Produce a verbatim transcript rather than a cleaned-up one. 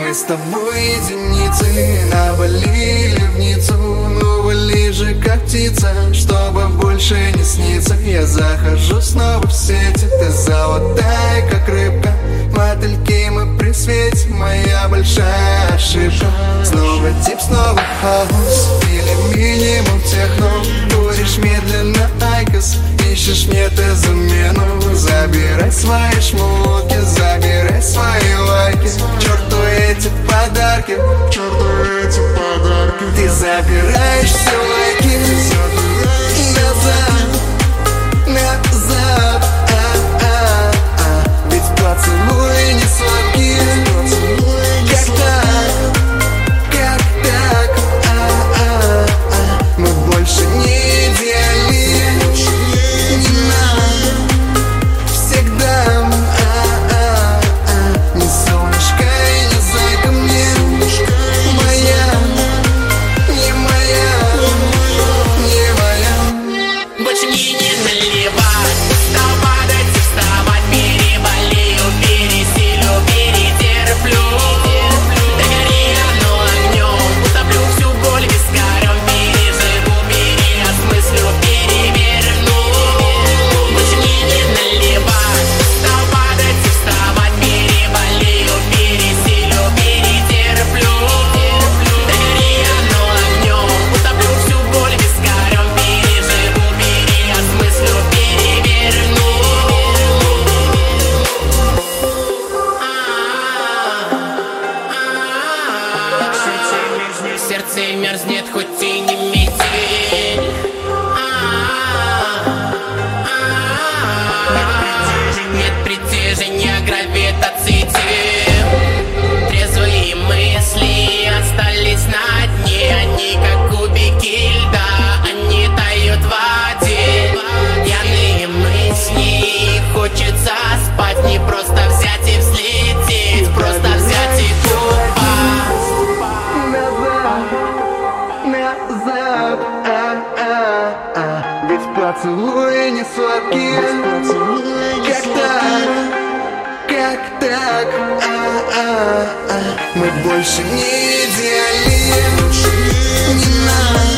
Мы с тобой единицы, навалили в Ниццу. Ну вали же как птица, чтобы больше не сниться. Я захожу снова в сети, ты золотая как рыбка. Мотыльки мы при свете, моя большая ошибка. Снова дип, снова хаус, или минимум техно. Куришь медленно айкос, ищешь мне ты замену. Забирай свои шмотки, забирай свои лайки. К черту эти подарки, к черту эти подарки. Ты забираешь все лайки назад, назад, а-а-а. Ведь поцелуй не сладкий. Как так, как так, а-а-а. Мы больше не идеальны, не нам всегда, а-а-а. Не солнышко и не зайка мне, моя, не моя, не моя. Больше мне не наливать, стал падать и вставать. Переболею, пересилю, перетерплю. Догори оно огнем, утоплю всю боль вискарем. Переживу, переосмыслю, переверну. Больше мне не наливать, стал падать и вставать. Переболею, пересилю, перетерплю. Догори оно огнем, утоплю всю боль вискарем. Переживу, переосмыслю, переверну. Сердце мерзнет, хоть и не метель. Нет притяжения гравитации тел. Трезвые мысли остались на дне. Они как кубики льда, они тают в воде. Пьяные мысли, их хочется спать. Не просто взять и взлететь, просто взять и упасть. Назад, а-а-а. Ведь поцелуй не сладкие. Как так, как так, а-а-а. Мы больше не идеальны, не нам